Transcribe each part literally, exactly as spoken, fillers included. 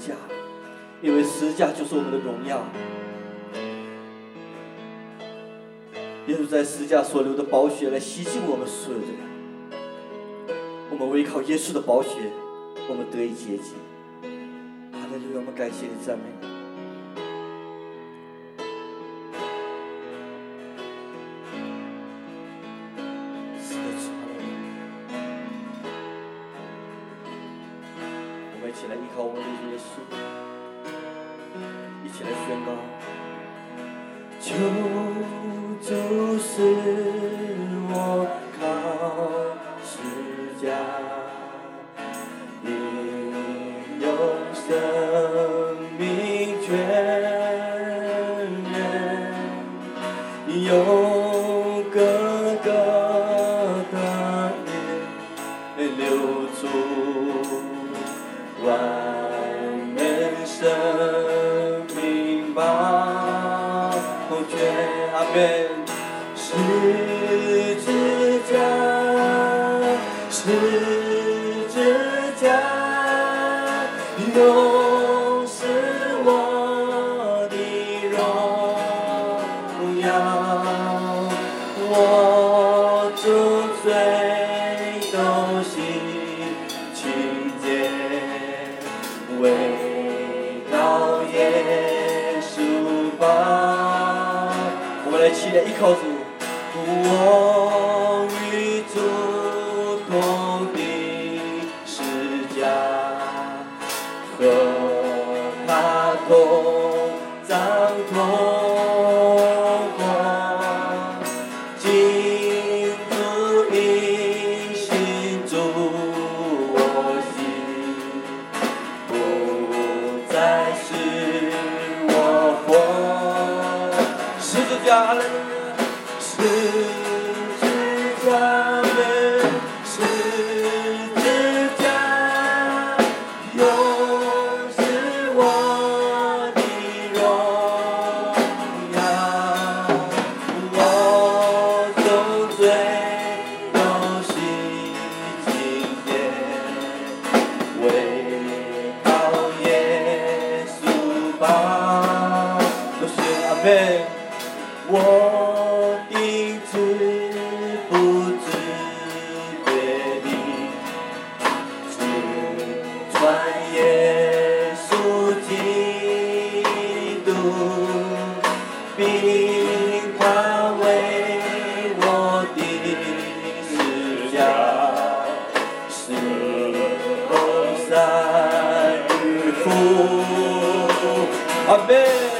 架，因为十字架就是我们的荣耀。耶稣在十字架所流的宝血来洗净我们所有的人，我们唯靠耶稣的宝血，我们得以洁净。哈利路亚，我们感谢你，赞美你。是的，主，我们一起来依靠我们的主耶稣，一起来宣告。救主是我靠十架，应用生命泉源，用哥哥的血流出万人生命宝泉。阿们。十字架，十字架，永是我的荣耀。我主罪都洗清洁，为高耶稣宝。我们来起来依靠主。我与主同的十架，和他同葬同活，今主因信主我心，不再是我活。十字架，哈利路亚。十字架们，十字架，永是我的荣耀。我众罪都洗净洁，为靠耶稣宝。都是阿们。我的志不自觉地只传耶稣基督，并他为我的十架是红山与父。阿们。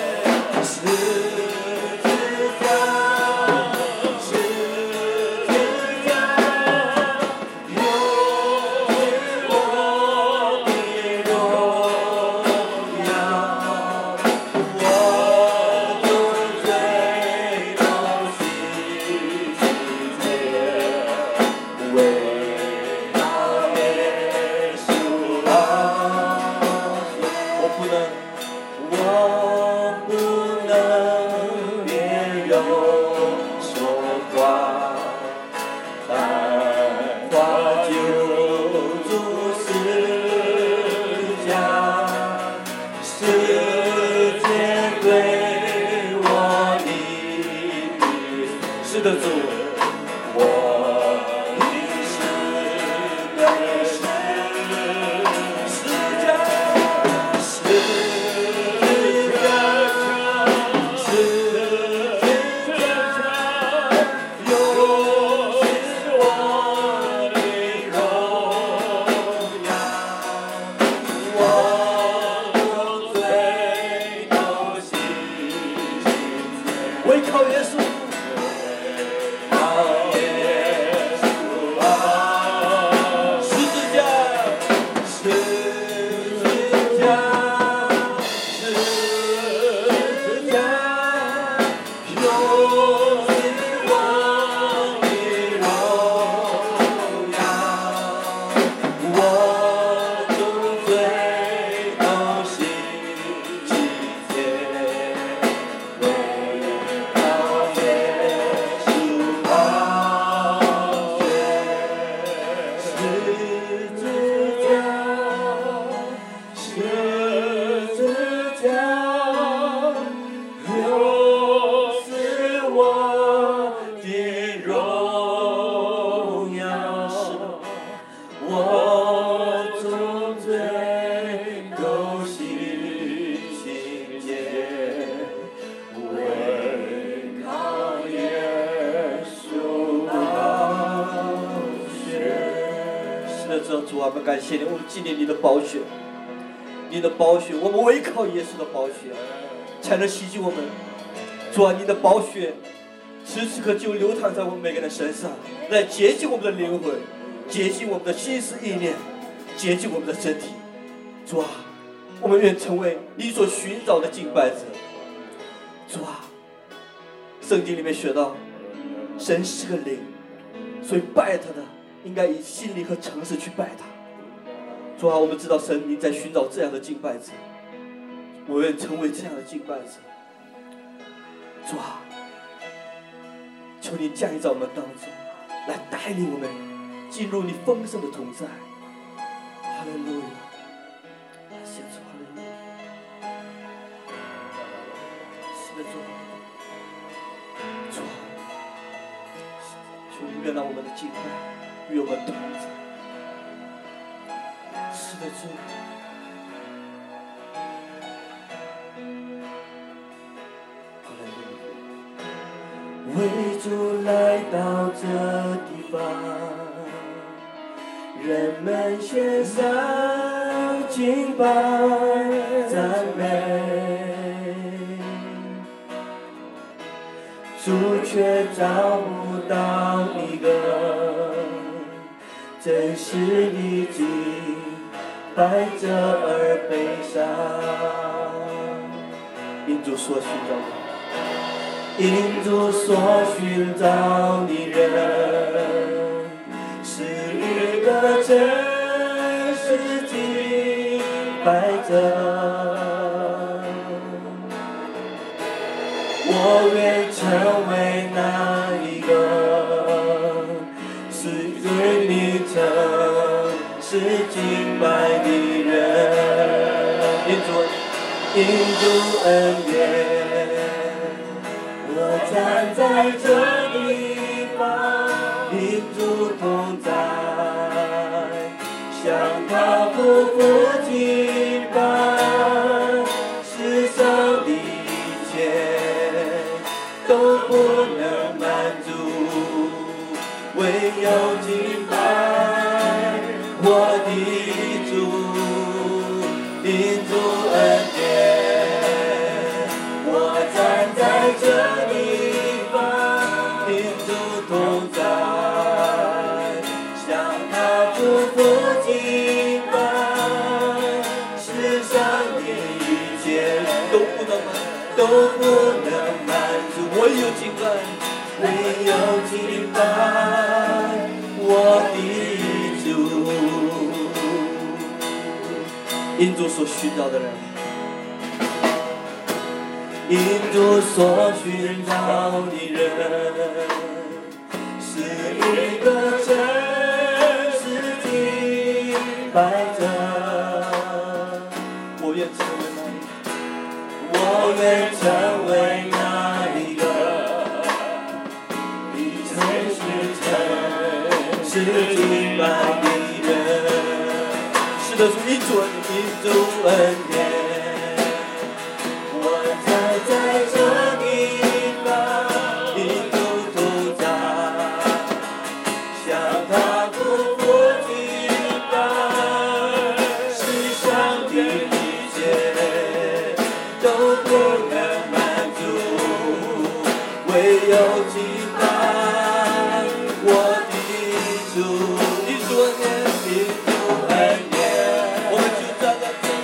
主啊，我们感谢你，我们纪念你的宝血，你的宝血，我们唯靠耶稣的宝血才能洗净我们。主啊，你的宝血时时刻就流淌在我们每个人身上，来洁净我们的灵魂，洁净我们的心思意念，洁净我们的身体。主啊，我们愿成为你所寻找的敬拜者。主啊，圣经里面学到神是个灵，所以拜他的应该以心灵和诚实去拜他。主啊，我们知道神你在寻找这样的敬拜者，我愿成为这样的敬拜者。主啊，求你降临在我们当中，来带领我们进入你丰盛的同在。哈利路亚，感谢主，哈利路亚，是的主，主啊，求你悦纳我们的敬拜，与我们同在。是的主。为主来到这地方，人们献上敬拜赞美，主却找不到一个真实的敬拜者而悲伤，因主所寻找的。因主所寻找的人，是一个真实敬拜者。我愿成为那一个，是对你诚实敬拜的人。因主，因主恩典。站在这地方，因主同在，向他夫妇敬拜，世上的一切都不能满足，唯有敬拜我的主，因主恩典，我站在这里。都不能满足，唯有敬拜，唯有敬拜我的主。因主所寻找的人，因主所寻找的人，是一个真实敬拜者。我愿成为那一个。我愿成为那一个以诚实诚实敬拜的人。是的，主因主恩典，因主恩典，我站在这地方，因主同在，向他夫妇敬拜，世上的一切都不能满足，唯有敬拜我的主。因主恩典，因主恩典，我们就站在这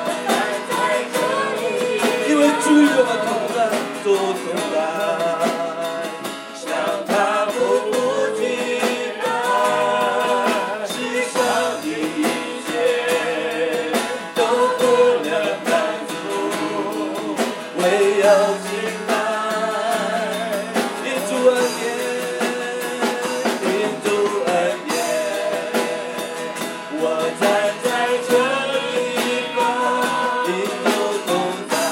里，因为主与我们同在，主同在，向他夫妇敬拜，世上的一切都不能满足，唯有敬拜，因主恩典，因主恩典，我站在这地方，因主同在，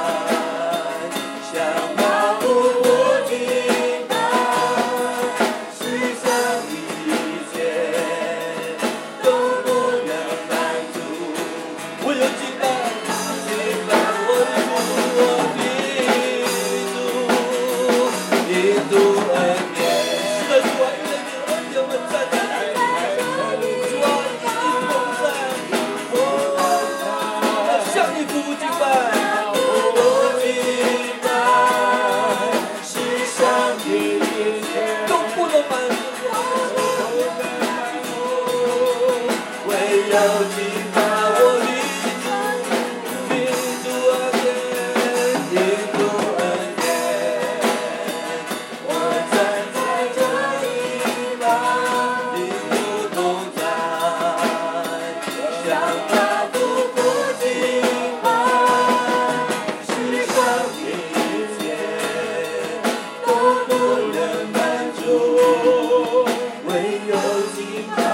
向他夫妇敬拜，世上的一切都不能满足，唯有敬拜，敬拜我的主，我的向你服敬拜，我敬拜，世上的一切都不能满足。唯有敬拜我的主，因主恩典，因主恩典，我站在这地方，因主同在，向他夫妇敬拜，世上的一切都不能满足，唯有敬拜。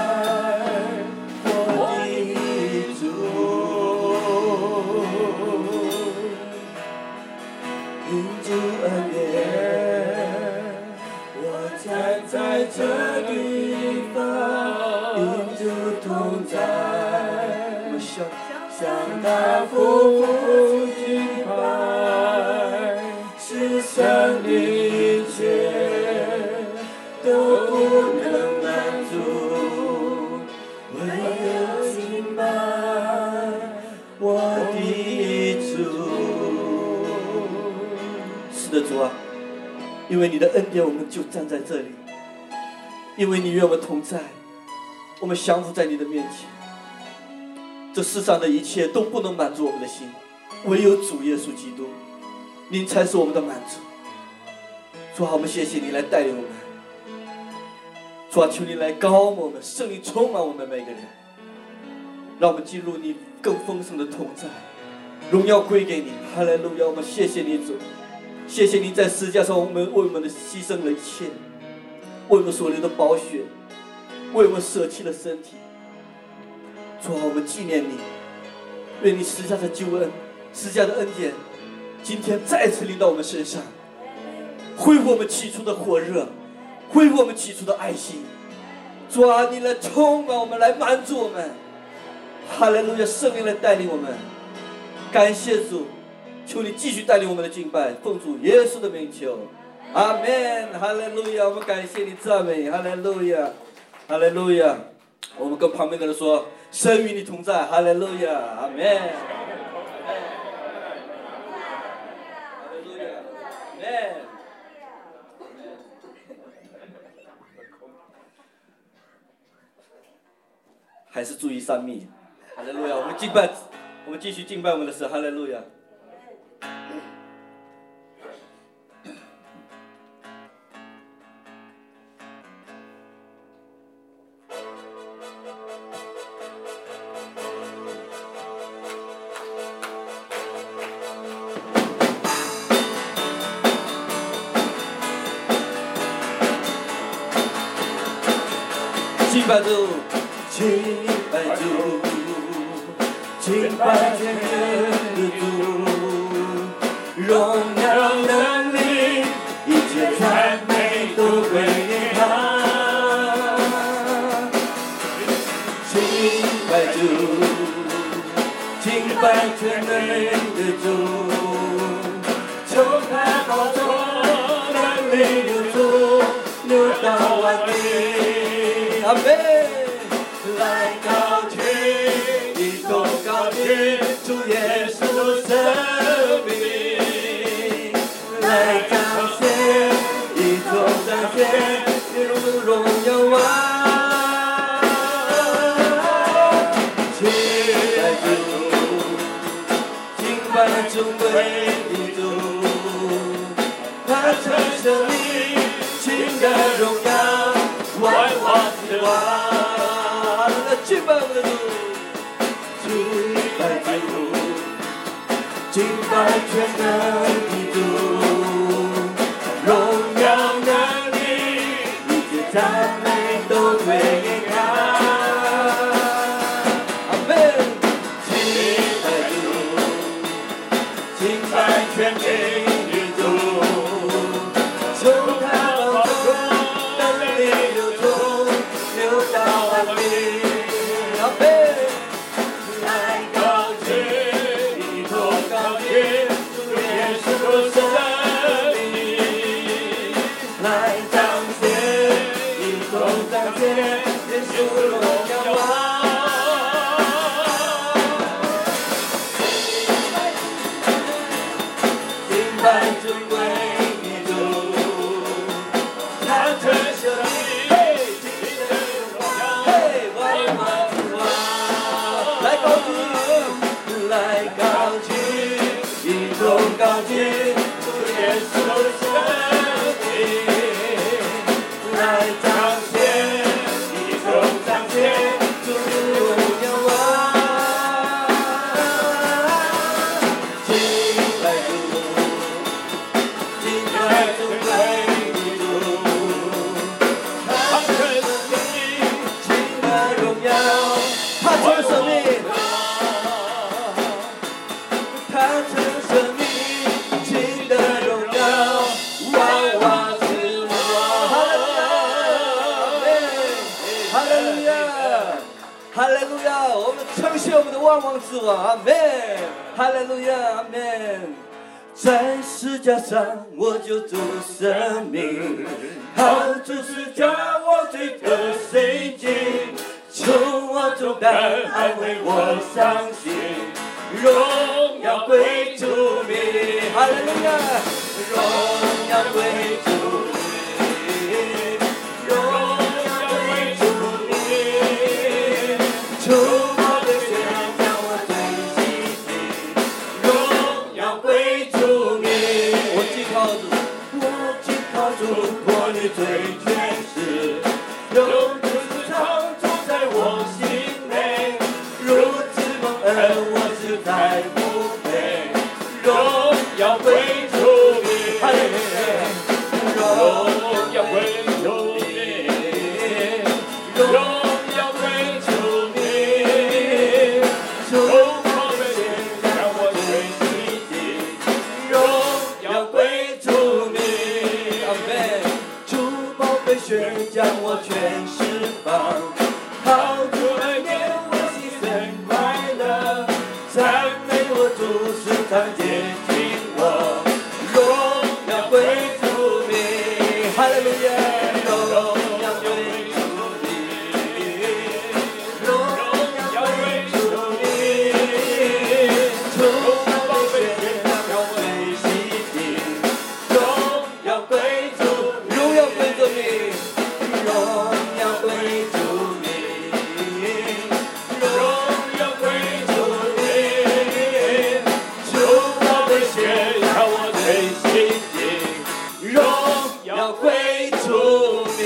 在这地方，因主同在，我向向他夫妇敬拜，世上的一切都不能满足，唯有敬拜我的主。是的，主啊，因为你的恩典，我们就站在这里。因为你与我们同在，我们降服在你的面前。这世上的一切都不能满足我们的心，唯有主耶稣基督，您才是我们的满足。主啊，我们谢谢你来带领我们。主啊，求你来高我们，圣灵充满我们每个人，让我们进入你更丰盛的同在。荣耀归给你，哈利路亚！我们谢谢你主，谢谢你在十字架上我们为我们的牺牲了一切。为我们所流的宝血，为我们舍弃了身体。主啊，我们纪念你，愿你十架的救恩、十架的恩典，今天再次临到我们身上，恢复我们起初的火热，恢复我们起初的爱心。主啊，你来充满我们，来满足我们。哈利路亚！圣灵来带领我们，感谢主，求你继续带领我们的敬拜，奉主耶稣的名求。阿门，哈利路亚！我们感谢你，赞美，哈利路亚，哈利路亚！我们跟旁边的人说：“神与你同在，哈利路亚，阿门。”哈利路亚，阿门。还是注意三密，哈利路亚！我们敬拜，我们继续敬拜我们的神，哈利路亚。敬拜主，敬拜主，敬拜全能的主，荣耀能力，一切赞美都归给他。敬拜主，敬拜全能的主，求他宝座能力流出，流到万民。阿门！来高举，一同高举主耶稣生命，来彰显，一同彰显耶稣荣耀啊！敬拜主，敬拜主为的主，他成生命，情的荣耀。万花之王，敬拜我们的主，敬拜主，敬拜全能的主，荣耀能力，一切赞美都归给他。阿门。敬拜主，敬拜全能的主，求他宝座能力。阿门！来高举，一同高举主耶稣生命，来彰显，一同彰显耶稣荣耀啊！ 拜尊贵的主，他成就了你今天的荣耀，万万之王，来高举，来高举，一同高举主耶稣的生命，来彰显，一同彰显主的荣耀啊！敬拜主，敬拜主，归主，他成生命，敬拜荣耀，他成生命，他成生命，敬的荣耀，万万之王，哈利路亚，哈利路亚，我们称谢我们的万王之王，阿门，哈利路亚，阿门。在十架上我就主生命，好主是叫我罪得洗净，求我重担安慰我伤心，荣耀归主名，哈利路亚，荣耀归主名，荣耀归主名，求我的血将我罪洗净，荣耀归主名，我既靠主，我既靠主脱离罪权势，有主是常住在我心内，如此蒙恩我实在不配，荣耀归主名，哈利路亚，荣耀归主名，荣耀归主名，主宝贝血将我罪洗净，荣耀归主名，阿门。主宝贝血将我全释放，好主来年我心生快乐，赞美我主时常接近我，荣耀归主名，哈利路亚，荣耀归主名，荣耀归主名，主宝贝血将我罪洗净，荣耀归主，荣耀归主名，荣耀归主名，荣耀归主名，主宝贝血让我罪洗净，荣耀归主名，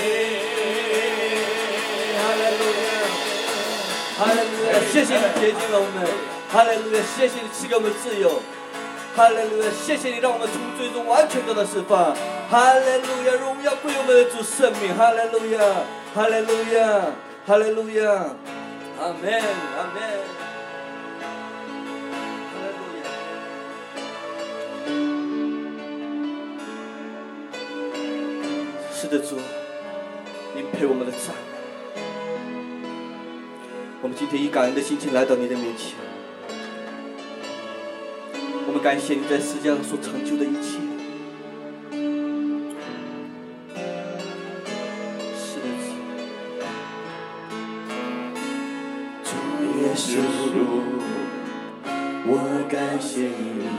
哈利路亚，哈利路亚，谢谢你洁净了我们，哈利路亚，谢谢你赐给我们自由，哈利路亚，谢谢你让我们从罪中完全得到释放，哈利路亚，荣耀归我们的主圣名，哈利路亚，哈利路亚，哈利路亚，阿门，阿门，哈利路亚。是的，主，您配我们的赞美。我们今天以感恩的心情来到你的面前，我们感谢你在世界上所成就的一切。是的，主，主耶稣，我感谢你，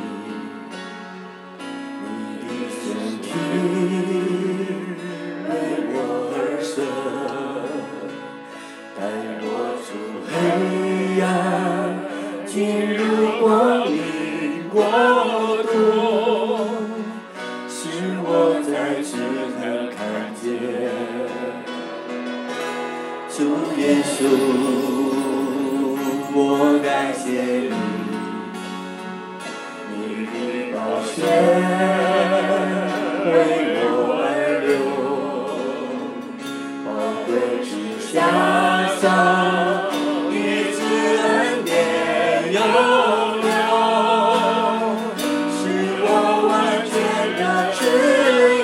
你的身体为我而舍，带我出黑暗，进入光明国度，使我再次能看见主耶稣，我感谢你，你的宝血为我而流，宝贵之下上，你之恩典永留，使我完全的自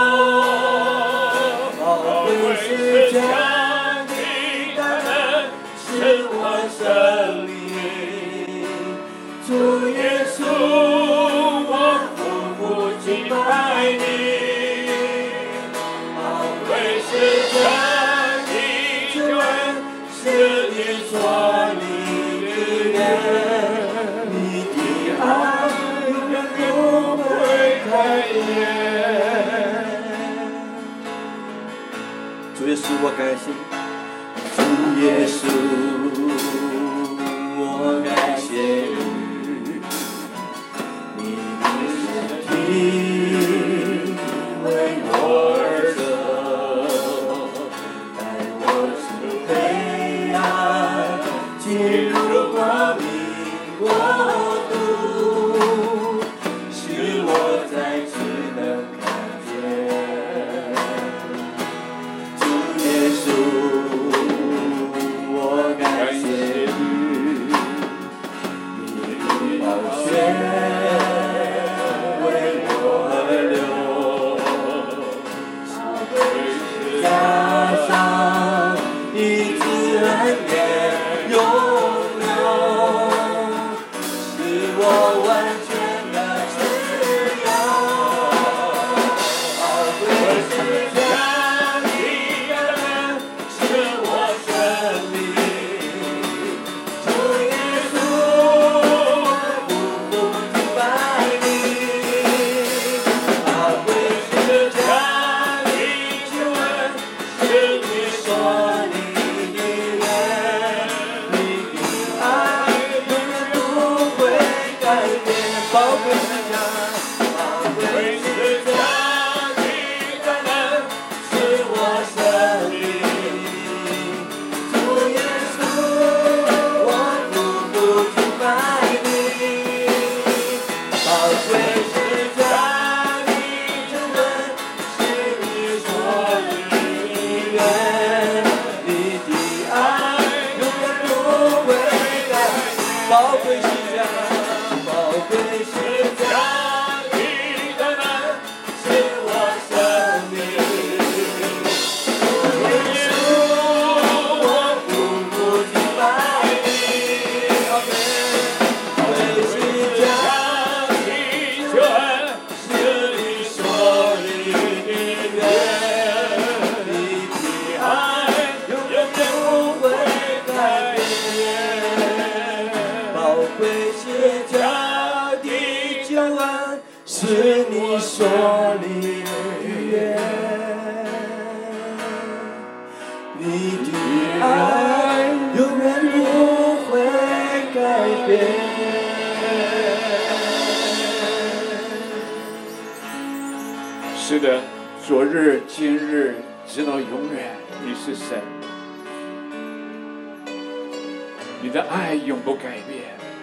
由，宝贵是将你的恩使我生命，主耶稣，我夫妇敬拜你，宝贵是将你救恩使你创立的人，你的爱永远不会我感谢主耶稣，我感谢你，你的身体为我而生，带我从黑暗进入光明国度，使我再次能看见主耶稣。我感谢你，你的宝血为我而流，加上一次恩典永留，使我完全的自由。宝贵是这一个人，使我生命。主耶稣，我不服敬拜你。宝贵是这一个人，是你所立的约，你的爱永远不会改变。宝贵是这，宝贵是这一个人，是我生命。主耶稣，我不服敬拜你。宝贵是这一个人，是你所立的约，你的爱永远不会改变。宝贵是这，宝贵是这一个人，是我生命。主耶稣，我不服敬拜你。阿门。宝贵是这一个人，是你所立的约，你的爱永远不会改变。宝贵是这的救恩，是你所立的约，你的爱永远不会改变。 是的，昨日、今日，直到永远，你是神，你的爱永不改变。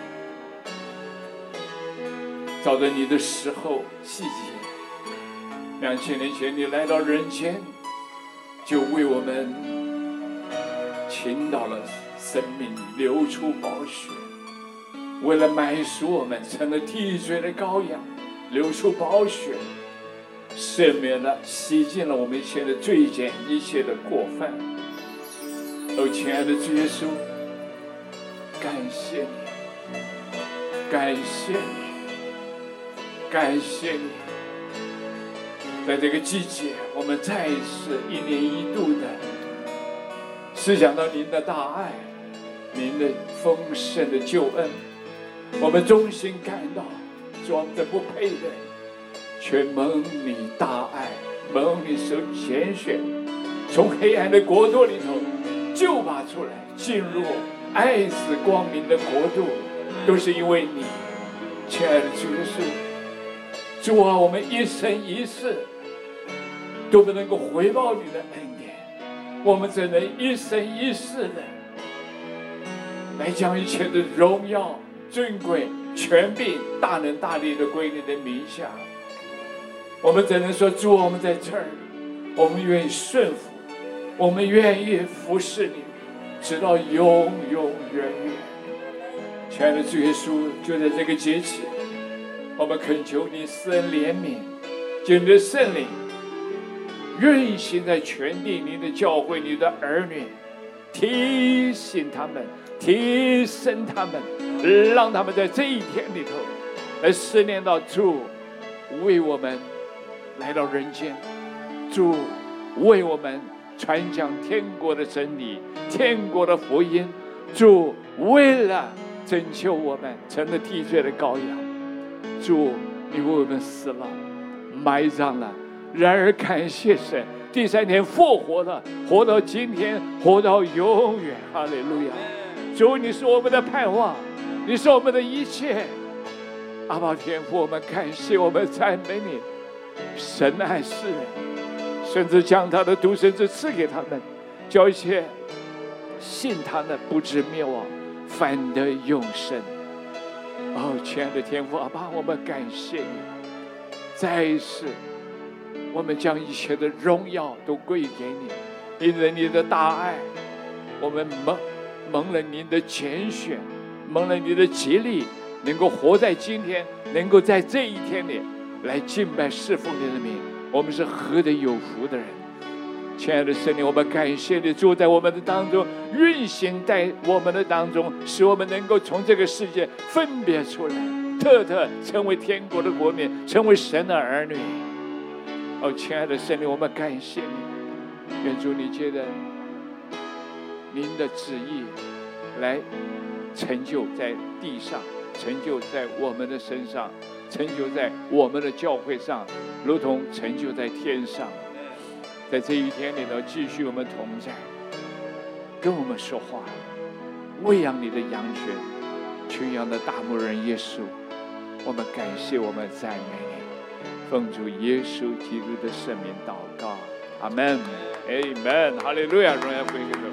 照着你的时候、细节，两千年前你来到人间，就为我们倾倒了生命，流出宝血，为了买赎我们，成了替罪的羔羊，流出宝血，赦免了、洗净了我们一切的罪愆、一切的过犯。哦，亲爱的主耶稣，感谢你，感谢你，感谢你！在这个季节，我们再一次一年一度的思想到您的大爱，您的丰盛的救恩，我们衷心感到，主，我们这不配的，却蒙你大爱，蒙你所拣选，从黑暗的国度里头救拔出来，进入爱子光明的国度，都是因为你，亲爱的主耶稣。主啊，我们一生一世都不能够回报你的恩典，我们只能一生一世的来将一切的荣耀、尊贵、权柄、大能大力的归你的名下。我们只能说，主，我们在这儿，我们愿意顺服，我们愿意服侍你，直到永永远远。亲爱的主耶稣，就在这个节期，我们恳求你施恩怜悯，就你的圣灵运行在全地，你的教会，你的儿女，提醒他们，提升他们，让他们在这一天里头来思念到主为我们来到人间，主为我们传讲天国的真理，天国的福音，主为了拯救我们成了替罪的羔羊，主你为我们死了，埋葬了，然而感谢神， 第三天复活了，活到今天，活到永远。哈利路亚！主，你是我们的盼望，你是我们的一切。阿爸天父，我们感谢，我们赞美你。神爱世人，甚至将他的独生子赐给他们，叫一切信他的不至灭亡，反得永生。哦，亲爱的天父，阿爸，我们感谢你。再一次，我们将一切的荣耀都归给你，因为你的大爱，我们蒙蒙了您的拣选，蒙了你的激励，能够活在今天，能够在这一天里来敬拜侍奉你的名，我们是何等有福的人。亲爱的圣灵，我们感谢你住在我们的当中，运行在我们的当中，使我们能够从这个世界分别出来，特特成为天国的国民，成为神的儿女。哦，亲爱的圣灵，我们感谢你，愿主你借着您的旨意来成就在地上，成就在我们的身上，成就在我们的教会上，如同成就在天上。在这一天里头，继续我们同在，跟我们说话，喂养你的羊群，群羊的大牧人耶稣，我们感谢，我们赞美你，奉主耶稣基督的圣名祷告，阿门，阿门，哈利路亚，荣耀归给